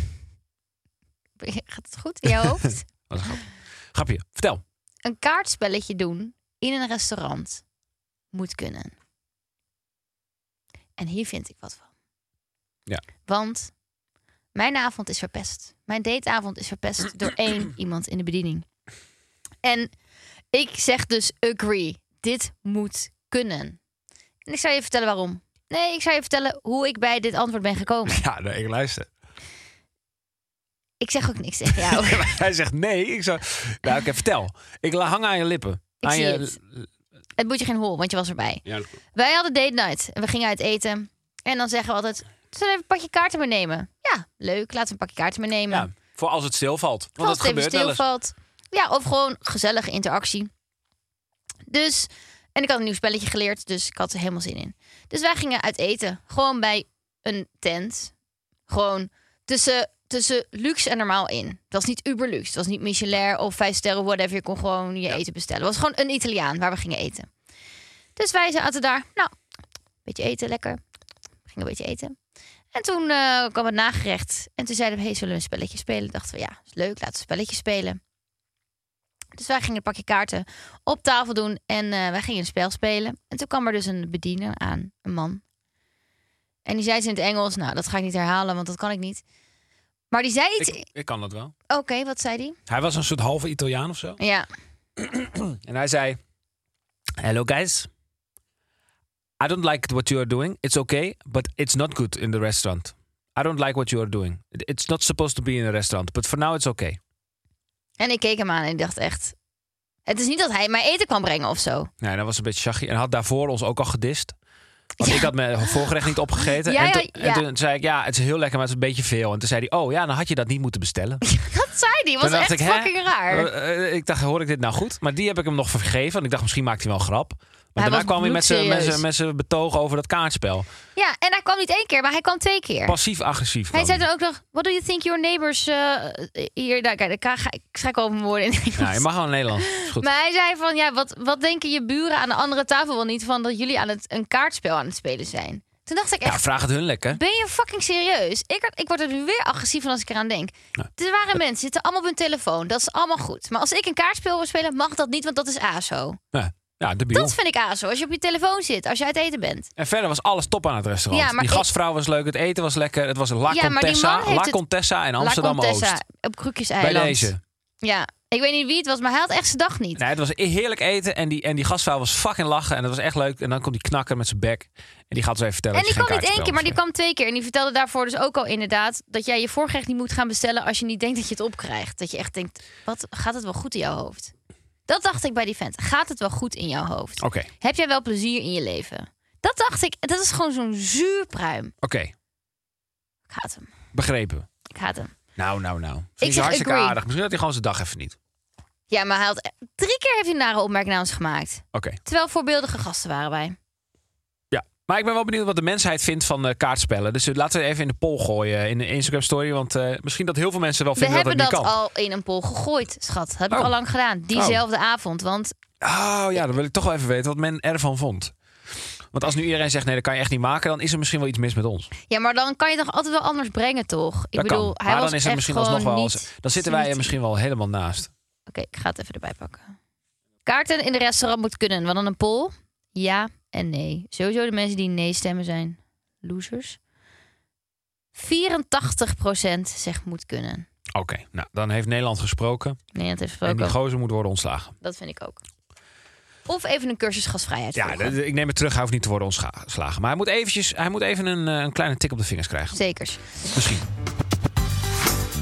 C: Gaat het goed in jouw hoofd?
B: Wat een grap. Grapje, vertel.
C: Een kaartspelletje doen in een restaurant moet kunnen. En hier vind ik wat van.
B: Ja.
C: Want mijn avond is verpest. Mijn dateavond is verpest door één iemand in de bediening. En ik zeg dus agree. Dit moet kunnen. En ik zal je vertellen waarom. Nee, ik zal je vertellen hoe ik bij dit antwoord ben gekomen.
B: Ja, nee, ik luister.
C: Ik zeg ook niks tegen jou.
B: Hij zegt nee. Ik zou... Nou, oké, vertel. Ik hang aan je lippen.
C: Ik
B: aan
C: zie
B: je...
C: het. Het moet je geen hol, want je was erbij.
B: Ja, dat klopt.
C: Wij hadden date night en we gingen uit eten. En dan zeggen we altijd, zullen we even een pakje kaarten meenemen? Ja, leuk, laten we een pakje kaarten meenemen.
B: Ja, voor als het stilvalt. Want
C: Als
B: dat
C: het even
B: gebeurt wel eens.
C: stilvalt. Ja, of gewoon gezellige interactie. Dus, en ik had een nieuw spelletje geleerd, dus ik had er helemaal zin in. Dus wij gingen uit eten. Gewoon bij een tent. Gewoon tussen luxe en normaal in. Het was niet uber luxe. Het was niet Michelin of 5 sterren, whatever. Je kon gewoon je eten bestellen. Het was gewoon een Italiaan waar we gingen eten. Dus wij zaten daar. Nou, een beetje eten, lekker. We gingen een beetje eten. En toen kwam het nagerecht. En toen zeiden we, hey, zullen we een spelletje spelen? Dachten we, ja, is leuk, laten we een spelletje spelen. Dus wij gingen een pakje kaarten op tafel doen. En wij gingen een spel spelen. En toen kwam er dus een bediener aan, een man. En die zei iets in het Engels. Nou, dat ga ik niet herhalen, want dat kan ik niet. Maar die zei iets...
B: Ik kan dat wel.
C: Oké, wat zei die?
B: Hij was een soort halve Italiaan of zo.
C: Ja.
B: En hij zei... Hello guys. I don't like what you are doing. It's okay, but it's not good in the restaurant. I don't like what you are doing. It's not supposed to be in a restaurant, but for now it's okay.
C: En ik keek hem aan en ik dacht echt... Het is niet dat hij mij eten kwam brengen of zo.
B: Nee, dat was een beetje shaggy. En hij had daarvoor ons ook al gedist. Want ik had mijn voorgerecht niet opgegeten.
C: Ja,
B: en toen zei ik, ja, het is heel lekker, maar het is een beetje veel. En toen zei hij, oh ja, dan had je dat niet moeten bestellen.
C: Dat zei hij. Was
B: Toen dacht
C: echt
B: ik, hè?
C: fucking raar.
B: Ik dacht, hoor ik dit nou goed? Maar die heb ik hem nog vergeven. Want ik dacht, misschien maakt hij wel een grap. Maar
C: Hij
B: daarna
C: was
B: kwam hij
C: bloedserieus.
B: met zijn betoog over dat kaartspel.
C: Ja, en hij kwam niet 1 keer, maar hij kwam 2 keer.
B: Passief-agressief.
C: Hij
B: kwam
C: zei dan ook nog, what do you think your neighbors hier... Nou, kijk, ik schrik over mijn woorden in Engels.
B: Ja, je mag wel in Nederland. Is goed.
C: Maar hij zei van, ja, wat denken je buren aan de andere tafel wel niet... van dat jullie een kaartspel aan het spelen zijn? Toen dacht ik echt,
B: Ja, vraag het hun lekker.
C: ben je fucking serieus? Ik word er nu weer agressief van als ik eraan denk. Er waren mensen, zitten allemaal op hun telefoon. Dat is allemaal goed. Maar als ik een kaartspel wil spelen, mag dat niet, want dat is ASO.
B: Ja, debiel.
C: Dat vind ik ASO, als je op je telefoon zit, als je uit eten bent.
B: En verder was alles top aan het restaurant.
C: Ja, maar
B: die gastvrouw was leuk, het eten was lekker. Het was La
C: Ja, maar die man heeft
B: La
C: het-
B: Contessa in
C: La
B: Amsterdam-Oost.
C: Contessa, op Krukjes
B: Bij
C: Eiland.
B: deze.
C: Ja, ik weet niet wie het was, maar hij had echt zijn dag niet.
B: Nee, het was heerlijk eten en die gastvrouw was fucking lachen. En dat was echt leuk. En dan komt die knakker met zijn bek. En die gaat ons even vertellen
C: En
B: dat
C: die
B: je
C: kwam
B: geen
C: niet 1 keer, maar die
B: kaartspel
C: kwam 2 keer. En die vertelde daarvoor dus ook al inderdaad... dat jij je voorgerecht niet moet gaan bestellen... als je niet denkt dat je het opkrijgt. Dat je echt denkt, wat gaat het wel goed in jouw hoofd? Dat dacht ik bij die vent. Gaat het wel goed in jouw hoofd?
B: Oké.
C: Heb jij wel plezier in je leven? Dat dacht ik, dat is gewoon zo'n zuurpruim.
B: Oké,
C: Ik haat hem.
B: begrepen.
C: Ik haat hem.
B: Nou. Vind
C: Ik
B: je
C: zeg
B: hartstikke
C: agree.
B: aardig. Misschien had hij gewoon zijn dag even niet.
C: Ja, maar hij had 3 keer heeft hij een nare opmerking naar ons gemaakt.
B: Oké.
C: Terwijl voorbeeldige gasten waren wij.
B: Ja. Maar ik ben wel benieuwd wat de mensheid vindt van kaartspellen. Dus laten we even in de poll gooien in de Instagram story. Want misschien dat heel veel mensen wel
C: We
B: vinden
C: hebben
B: dat
C: dat
B: het niet kan.
C: al in een poll gegooid, schat. Dat heb ik
B: Oh.
C: al lang gedaan. Diezelfde avond. Want
B: Oh ja, dan wil ik toch wel even weten wat men ervan vond. Want als nu iedereen zegt, nee, dat kan je echt niet maken... dan is er misschien wel iets mis met ons.
C: ja, maar dan kan je toch altijd wel anders brengen, toch? Ik
B: Dat
C: bedoel,
B: kan.
C: hij
B: Maar
C: was
B: dan is het
C: echt
B: misschien
C: gewoon
B: alsnog wel...
C: niet
B: Dan zitten wij er
C: sweet.
B: misschien wel helemaal naast.
C: Oké, ik ga het even erbij pakken. Kaarten in de restaurant moet kunnen. Wat dan een poll? Ja en nee. Sowieso de mensen die nee stemmen zijn losers. 84% zegt moet kunnen.
B: Oké, nou, dan heeft Nederland gesproken.
C: Nee, dat heeft
B: En die
C: gesproken.
B: gozer moet worden ontslagen.
C: Dat vind ik ook. Of even een cursus gasvrijheid
B: Ja,
C: volgen.
B: ik neem het terug. Hij hoeft niet te worden ontslagen. Maar hij moet even een kleine tik op de vingers krijgen.
C: Zekers.
B: Misschien.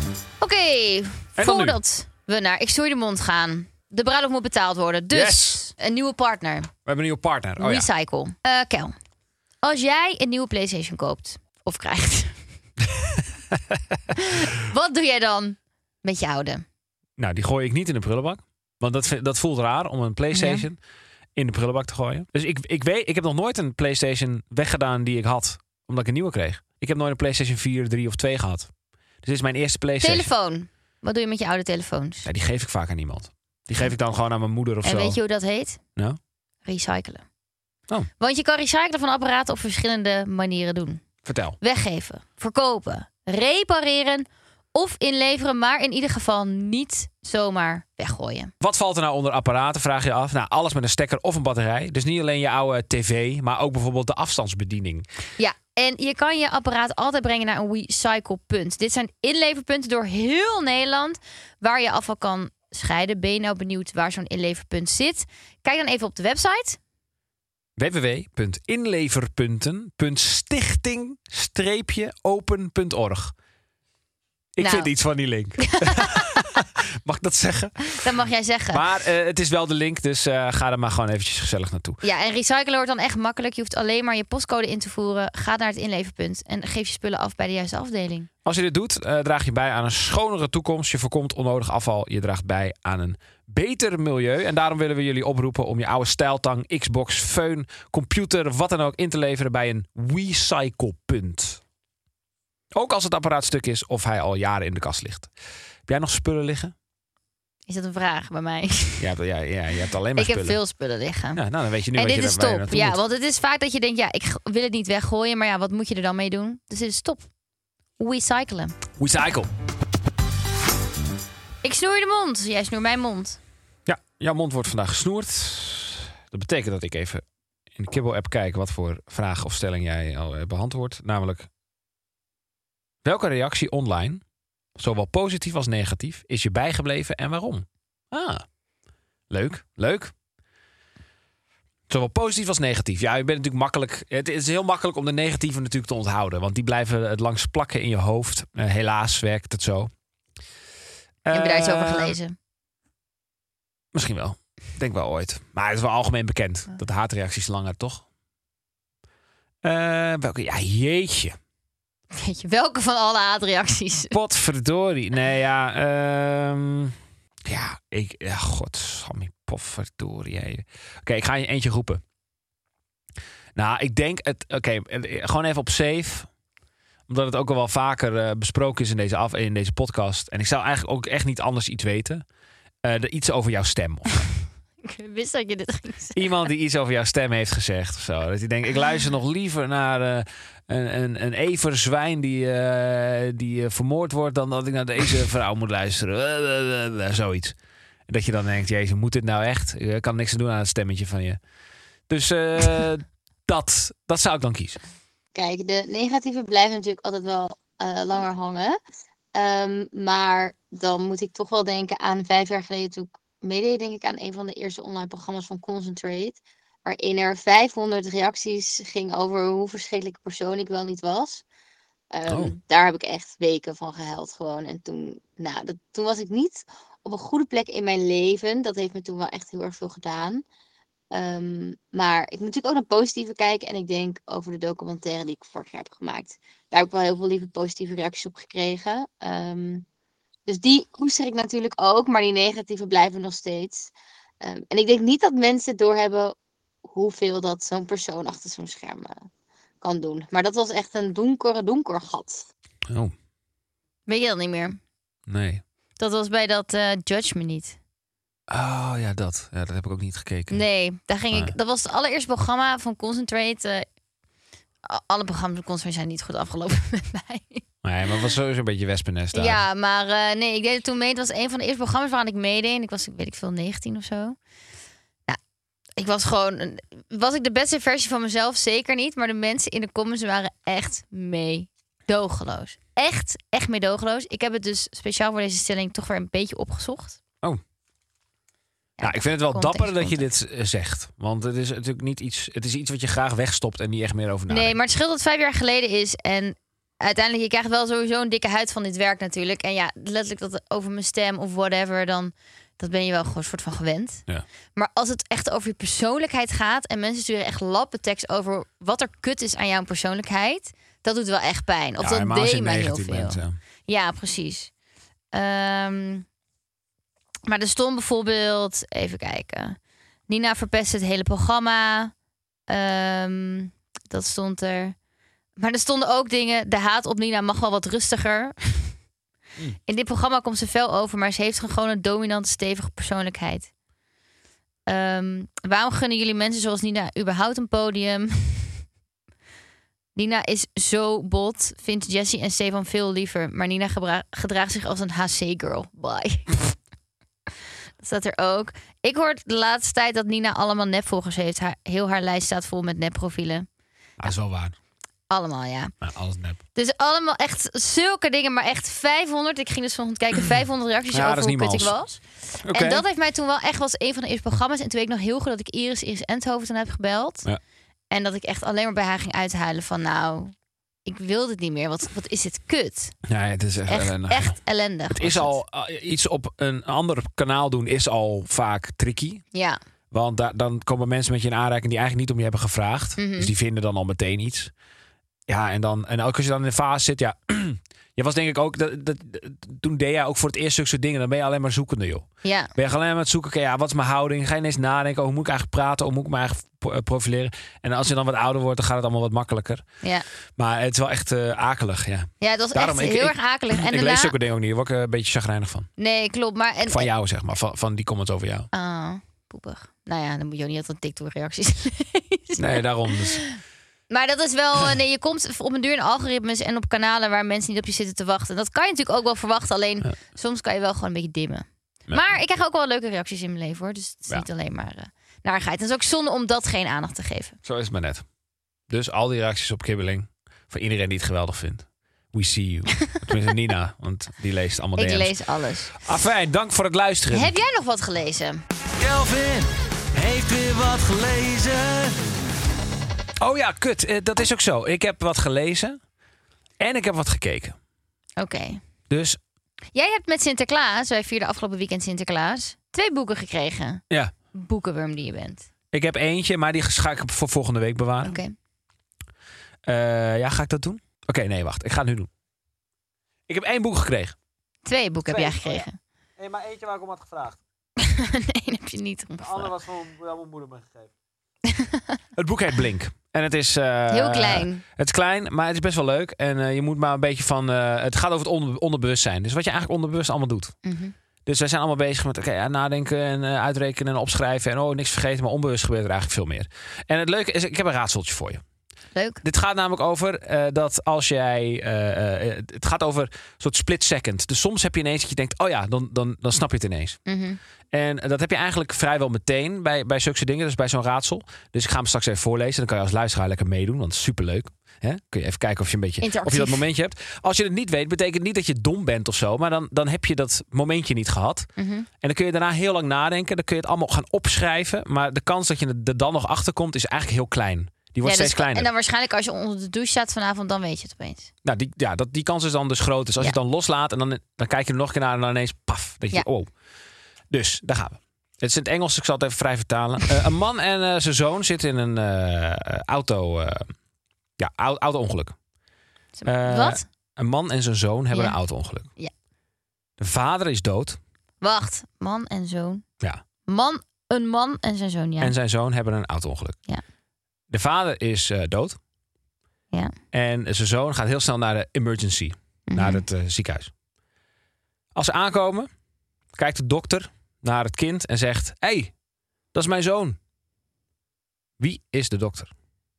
C: Oké,
B: dan
C: voordat we naar Ik Stoei de Mond gaan. De bruiloft moet betaald worden. Dus
B: Yes.
C: Een nieuwe partner.
B: We hebben een nieuwe partner. Oh, ja.
C: Recycle. Kel, als jij een nieuwe PlayStation koopt of krijgt, wat doe jij dan met je oude?
B: Nou, die gooi ik niet in de prullenbak. Want dat voelt raar om een PlayStation in de prullenbak te gooien. Dus ik heb nog nooit een PlayStation weggedaan die ik had, omdat ik een nieuwe kreeg. Ik heb nooit een PlayStation 4, 3 of 2 gehad. Dus dit is mijn eerste PlayStation.
C: Telefoon. Wat doe je met je oude telefoons?
B: Ja, die geef ik vaak aan iemand. Die geef ik dan gewoon aan mijn moeder of
C: en
B: zo.
C: En weet je hoe dat heet?
B: Nou?
C: Recyclen.
B: Oh.
C: Want je kan recyclen van apparaten op verschillende manieren doen.
B: Vertel.
C: Weggeven, verkopen, repareren of inleveren, maar in ieder geval niet zomaar weggooien.
B: Wat valt er nou onder apparaten, vraag je af? Nou, alles met een stekker of een batterij. Dus niet alleen je oude tv, maar ook bijvoorbeeld de afstandsbediening.
C: Ja, en je kan je apparaat altijd brengen naar een recyclepunt. Dit zijn inleverpunten door heel Nederland waar je afval kan scheiden. Ben je nou benieuwd waar zo'n inleverpunt zit? Kijk dan even op de website.
B: www.inleverpunten.stichting-open.org. Ik vind iets van die link. Mag ik dat zeggen?
C: Dat mag jij zeggen.
B: Maar het is wel de link, dus ga er maar gewoon eventjes gezellig naartoe.
C: Ja, en recyclen wordt dan echt makkelijk. Je hoeft alleen maar je postcode in te voeren. Ga naar het inleverpunt en geef je spullen af bij de juiste afdeling.
B: Als je dit doet, draag je bij aan een schonere toekomst. Je voorkomt onnodig afval. Je draagt bij aan een beter milieu. En daarom willen we jullie oproepen om je oude stijltang, Xbox, föhn, computer, wat dan ook in te leveren bij een recyclepunt. Ook als het apparaat stuk is of hij al jaren in de kast ligt. Heb jij nog spullen liggen?
C: Is dat een vraag bij mij?
B: Je hebt alleen maar spullen.
C: Ik heb veel spullen liggen.
B: Ja, nou, dan weet je nu
C: en
B: wat
C: dit
B: je
C: is
B: waar je
C: top.
B: naartoe
C: Ja,
B: moet.
C: want het is vaak dat je denkt, ja, ik wil het niet weggooien. Maar ja, wat moet je er dan mee doen? Dus dit is top. Recyclen.
B: Recycle.
C: Ik snoer je de mond. Jij snoert mijn mond.
B: Ja, jouw mond wordt vandaag gesnoerd. Dat betekent dat ik even in de Kibbel-app kijk wat voor vraag of stelling jij al beantwoord. Namelijk, welke reactie online, zowel positief als negatief, is je bijgebleven en waarom? Ah, leuk. Zowel positief als negatief. Ja, je bent natuurlijk makkelijk. Het is heel makkelijk om de negatieve natuurlijk te onthouden. Want die blijven het langs plakken in je hoofd. Helaas werkt het zo.
C: Heb je daar iets over gelezen?
B: Misschien wel. Ik denk wel ooit. Maar het is wel algemeen bekend. Dat de haatreacties langer, toch? Welke? Ja, jeetje.
C: Weet je, welke van alle haatreacties?
B: Potverdorie. Nee, ja. Godsammie, potverdorie. Oké, ik ga je eentje roepen. Nou, ik denk het... Oké, gewoon even op safe. Omdat het ook al wel vaker besproken is in deze podcast. En ik zou eigenlijk ook echt niet anders iets weten. Iets over jouw stem. Of zo.
C: Ik wist dat je dit ging zeggen.
B: Iemand die iets over jouw stem heeft gezegd of zo. Dat je denkt, ik luister nog liever naar een everzwijn die vermoord wordt dan dat ik naar deze vrouw moet luisteren. Zoiets. En dat je dan denkt, jezus, moet dit nou echt? Ik kan niks aan doen aan het stemmetje van je. Dus dat zou ik dan kiezen.
G: Kijk, de negatieve blijven natuurlijk altijd wel langer hangen. Maar dan moet ik toch wel denken aan 5 jaar geleden toen ik meedeed, denk ik, aan een van de eerste online programma's van Concentrate. Waarin er 500 reacties ging over hoe verschrikkelijke persoon ik wel niet was. Daar heb ik echt weken van gehuild gewoon. En toen was ik niet op een goede plek in mijn leven. Dat heeft me toen wel echt heel erg veel gedaan. Maar ik moet natuurlijk ook naar positieve kijken. En ik denk over de documentaire die ik vorig jaar heb gemaakt. Daar heb ik wel heel veel lieve positieve reacties op gekregen. Dus die koester ik natuurlijk ook. Maar die negatieve blijven nog steeds. En ik denk niet dat mensen doorhebben hoeveel dat zo'n persoon achter zo'n scherm kan doen. Maar dat was echt een donker gat.
B: Oh,
C: Weet je dat niet meer?
B: nee.
C: Dat was bij dat Judge Me Niet.
B: Oh ja, dat. Ja, dat heb ik ook niet gekeken.
C: Nee, daar ging ik. Dat was het allereerste programma van Concentrate. Alle programma's van Concentrate zijn niet goed afgelopen met mij.
B: Nee, maar het was sowieso een beetje wespennest daar.
C: Ja, maar nee, ik deed het toen mee. Het was een van de eerste programma's waaraan ik meedeed. En ik was, weet ik veel, 19 of zo. Nou, ik was gewoon... Was ik de beste versie van mezelf? Zeker niet. Maar de mensen in de comments waren echt meedogenloos. Echt meedogenloos. Ik heb het dus speciaal voor deze stelling toch weer een beetje opgezocht.
B: Oh. Ja, ik vind het wel dapper dat je dit zegt. Want het is natuurlijk niet iets... Het is iets wat je graag wegstopt en niet echt meer over nadenkt.
C: Nee, maar het scheelt dat het 5 jaar geleden is. En uiteindelijk, je krijgt wel sowieso een dikke huid van dit werk natuurlijk. En ja, letterlijk dat over mijn stem of whatever, dan Dat ben je wel gewoon een soort van gewend.
B: Ja.
C: Maar als het echt over je persoonlijkheid gaat... en mensen sturen echt lappentekst over wat er kut is aan jouw persoonlijkheid... dat doet wel echt pijn. Of
B: Ja,
C: dat
B: helemaal als je
C: deed mij heel
B: negatief
C: veel.
B: bent, ja.
C: Ja, precies. Maar er stond bijvoorbeeld... Even kijken. Nina verpest het hele programma. Dat stond er. Maar er stonden ook dingen... De haat op Nina mag wel wat rustiger. In dit programma komt ze fel over... maar ze heeft gewoon een dominante, stevige persoonlijkheid. Waarom gunnen jullie mensen zoals Nina überhaupt een podium? Nina is zo bot, vindt Jessie en Stefan veel liever. Maar Nina gedraagt zich als een HC-girl. Bye. Dat staat er ook. Ik hoor de laatste tijd dat Nina allemaal nepvolgers heeft. Heel haar lijst staat vol met nepprofielen.
B: Dat is wel waar.
C: Allemaal, ja.
B: Maar alles nep.
C: Dus allemaal echt zulke dingen, maar echt 500. Ik ging dus vanochtend kijken, 500 reacties
B: Ja,
C: over
B: dat is
C: hoe kut ik
B: niet
C: was.
B: Oké.
C: En dat heeft mij toen wel echt was een van de eerste programma's. En toen weet ik nog heel goed dat ik Iris Endhoven toen heb gebeld.
B: Ja.
C: En dat ik echt alleen maar bij haar ging uithuilen van nou, ik wil dit niet meer. Wat is dit kut?
B: Ja, het is echt ellendig.
C: Echt ellendig.
B: Het
C: was
B: is al iets op een ander kanaal doen is al vaak tricky.
C: Ja.
B: Want dan komen mensen met je in aanraking die eigenlijk niet om je hebben gevraagd.
C: Mhm.
B: Dus die vinden dan al meteen iets. Ja, en ook als je dan in de fase zit, ja. Je was denk ik ook, toen deed jij ook voor het eerst zulke soort dingen. Dan ben je alleen maar zoekende, joh.
C: Ja.
B: Ben je alleen maar aan het zoeken, oké, ja, wat is mijn houding? Ga je ineens nadenken, hoe moet ik eigenlijk praten? Hoe moet ik me eigenlijk profileren? En als je dan wat ouder wordt, dan gaat het allemaal wat makkelijker.
C: Ja.
B: Maar het is wel echt akelig, ja.
C: Ja, het was
B: Daarom,
C: echt heel erg akelig. En
B: ik
C: daarna...
B: lees zulke dingen ook niet. Daar word ik een beetje chagrijnig van.
C: Nee, klopt. Maar
B: Van jou, zeg maar. Van die comments over jou.
C: Ah, poepig. Nou ja, dan moet je ook niet altijd TikTok-reacties lezen.
B: Nee, daarom. Dus.
C: Maar dat is wel... Nee, je komt op een duur in algoritmes en op kanalen waar mensen niet op je zitten te wachten. Dat kan je natuurlijk ook wel verwachten. Alleen soms kan je wel gewoon een beetje dimmen.
B: Ja.
C: Maar ik krijg ook wel leuke reacties in mijn leven, hoor. Dus het is niet alleen maar narigheid. Het is ook zonde om dat geen aandacht te geven.
B: Zo is het maar net. Dus al die reacties op kibbeling. Van iedereen die het geweldig vindt. We see you. Tenminste Nina, want die leest allemaal DM's.
C: Ik lees alles.
B: Afijn, dank voor het luisteren.
C: Heb jij nog wat gelezen?
H: Kelvin heeft weer wat gelezen.
B: Oh ja, kut. Dat is ook zo. Ik heb wat gelezen. En ik heb wat gekeken.
C: Oké.
B: Dus
C: Jij hebt met Sinterklaas, wij vierden afgelopen weekend Sinterklaas, 2 boeken gekregen.
B: ja,
C: Boekenworm die je bent.
B: ik heb eentje, maar die ga ik voor volgende week bewaren.
C: Oké.
B: Ja, ga ik dat doen? Oké, nee, wacht. Ik ga het nu doen. Ik heb 1 boek gekregen.
C: 2 boeken heb jij gekregen.
B: Nee, maar eentje waar ik om had gevraagd.
C: Nee, heb je niet omgevraagd.
B: was van mijn moeder me gegeven. Het boek heet Blink. En het is...
C: Heel klein.
B: Het is klein, maar het is best wel leuk. En je moet maar een beetje van... het gaat over het onderbewustzijn. Dus wat je eigenlijk onderbewust allemaal doet.
C: Mhm.
B: Dus wij zijn allemaal bezig met nadenken en uitrekenen en opschrijven. En niks vergeten. Maar onbewust gebeurt er eigenlijk veel meer. En het leuke is, ik heb een raadseltje voor je.
C: Leuk.
B: Dit gaat namelijk over dat als jij... het gaat over een soort split second. Dus soms heb je ineens dat je denkt... Oh ja, dan snap je het ineens.
C: Mhm.
B: En dat heb je eigenlijk vrijwel meteen bij zulke dingen. Dus bij zo'n raadsel. Dus ik ga hem straks even voorlezen. Dan kan je als luisteraar lekker meedoen. Want het is superleuk. Hè? Kun je even kijken of je een beetje
C: Interactief.
B: of je dat momentje hebt. Als je het niet weet, betekent niet dat je dom bent of zo. Maar dan heb je dat momentje niet gehad.
C: Mhm.
B: En dan kun je daarna heel lang nadenken. Dan kun je het allemaal gaan opschrijven. Maar de kans dat je er dan nog achter komt, is eigenlijk heel klein. Die wordt steeds kleiner.
C: En dan waarschijnlijk als je onder de douche staat vanavond, dan weet je het opeens.
B: Nou, die kans is dan dus groot. Dus als je het dan loslaat en dan kijk je er nog een keer naar en dan ineens paf. Dat je oh. Dus, daar gaan we. Het is in het Engels, ik zal het even vrij vertalen. Een man en zijn zoon zitten in een auto-ongeluk.
C: Wat?
B: Een man en zijn zoon hebben een auto-ongeluk.
C: Ja.
B: De vader is dood.
C: Wacht, man en zoon.
B: Ja.
C: Een man en zijn zoon, ja.
B: En zijn zoon hebben een auto-ongeluk.
C: Ja.
B: De vader is dood.
C: Ja.
B: En zijn zoon gaat heel snel naar de emergency.
C: Mhm.
B: Naar het ziekenhuis. Als ze aankomen, kijkt de dokter naar het kind en zegt... Hey, dat is mijn zoon. Wie is de dokter?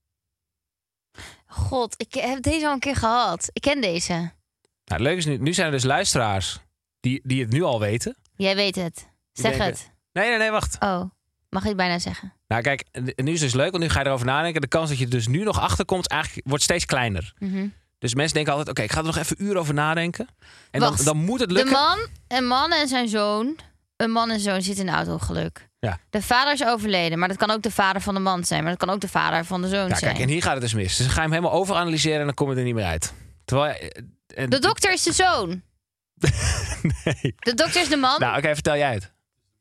C: God, ik heb deze al een keer gehad. Ik ken deze.
B: Nou, het leuke is, nu zijn er dus luisteraars die het nu al weten.
C: Jij weet het. Zeg
B: denken-
C: het.
B: Nee, wacht.
C: Oh, mag ik het bijna zeggen?
B: Nou kijk, nu is het dus leuk, want nu ga je erover nadenken. De kans dat je er dus nu nog achterkomt, eigenlijk wordt steeds kleiner.
C: Mhm.
B: Dus mensen denken altijd, oké, ik ga er nog even uren over nadenken. En
C: Wacht,
B: dan moet het lukken.
C: Een man en zijn zoon. Een man en zoon zitten in een auto-ongeluk.
B: Ja.
C: De vader is overleden, maar dat kan ook de vader van de man zijn. Maar dat kan ook de vader van de zoon
B: Ja,
C: zijn.
B: kijk, en hier gaat het dus mis. Dus dan ga je hem helemaal overanalyseren en dan kom je er niet meer uit. Terwijl...
C: De dokter is de zoon.
B: Nee.
C: De dokter is de man.
B: Nou, oké, vertel jij het.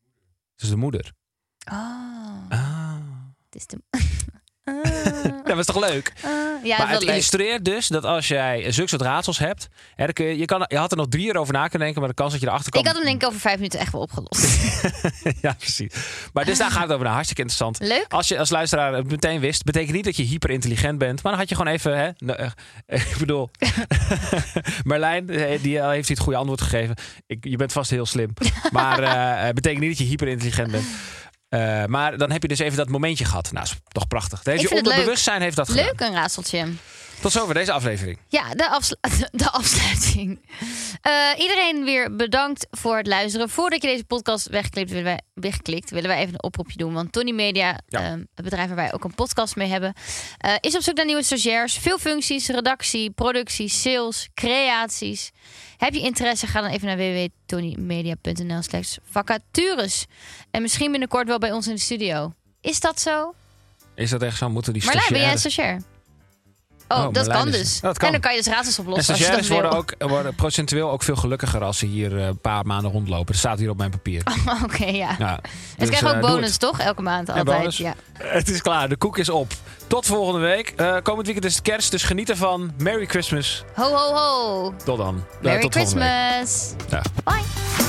B: Dus de moeder.
C: Het is de...
B: Dat was toch leuk?
C: Ja,
B: maar
C: dat
B: het illustreert dus dat als jij zulke soort raadsels hebt... Hè, dan kun je had er nog 3 uur over na kunnen denken... maar de kans dat je erachter komt...
C: Ik had hem denk ik over 5 minuten echt wel opgelost.
B: Ja, precies. Maar dus daar gaat het over. Nou, hartstikke interessant.
C: Leuk.
B: Als je als luisteraar het meteen wist... betekent niet dat je hyperintelligent bent... maar dan had je gewoon even... Hè, ik bedoel... Marlijn, die heeft het goede antwoord gegeven. Je bent vast heel slim. Maar het betekent niet dat je hyperintelligent bent... maar dan heb je dus even dat momentje gehad. Nou, is toch prachtig. Dat heeft je onderbewustzijn heeft dat gedaan.
C: Leuk, een raadseltje.
B: Tot zover deze aflevering.
C: Ja, de afsluiting. Iedereen weer bedankt voor het luisteren. Voordat je deze podcast wegklikt, willen wij even een oproepje doen. Want Tony Media, het bedrijf waar wij ook een podcast mee hebben... is op zoek naar nieuwe stagiairs. Veel functies, redactie, productie, sales, creaties. Heb je interesse, ga dan even naar www.tonymedia.nl/vacatures. En misschien binnenkort wel bij ons in de studio. Is dat zo?
B: Is dat echt zo? Moeten die
C: Marlijn, ben jij een
B: stagiaires...
C: stagiair? Oh, dat kan
B: is...
C: dus.
B: dat kan.
C: En dan kan je dus raadsels oplossen.
B: En stagiaires worden procentueel ook veel gelukkiger als ze hier een paar maanden rondlopen. Dat staat hier op mijn papier.
C: Oké, ja.
B: Ja,
C: En ze
B: dus,
C: krijgen ook
B: doe
C: bonus,
B: het.
C: toch? Elke maand
B: Ja,
C: altijd.
B: bonus.
C: Ja.
B: Het is klaar, de koek is op. Tot volgende week. Komend weekend is het kerst, dus geniet ervan. Merry Christmas.
C: Ho, ho, ho.
B: Tot dan.
C: Merry
B: tot volgende week.
C: Christmas.
B: Ja.
C: Bye.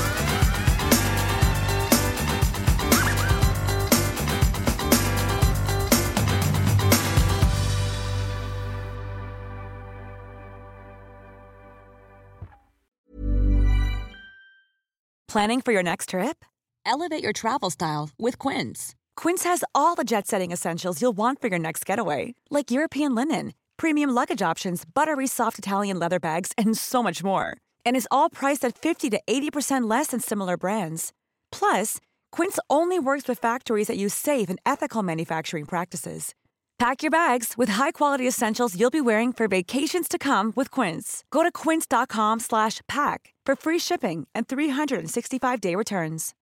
I: Planning for your next trip?
J: Elevate your travel style with Quince.
I: Quince has all the jet-setting essentials you'll want for your next getaway, like European linen, premium luggage options, buttery soft Italian leather bags, and so much more. And is all priced at 50 to 80% less than similar brands. Plus, Quince only works with factories that use safe and ethical manufacturing practices. Pack your bags with high-quality essentials you'll be wearing for vacations to come with Quince. Go to quince.com/pack for free shipping and 365-day returns.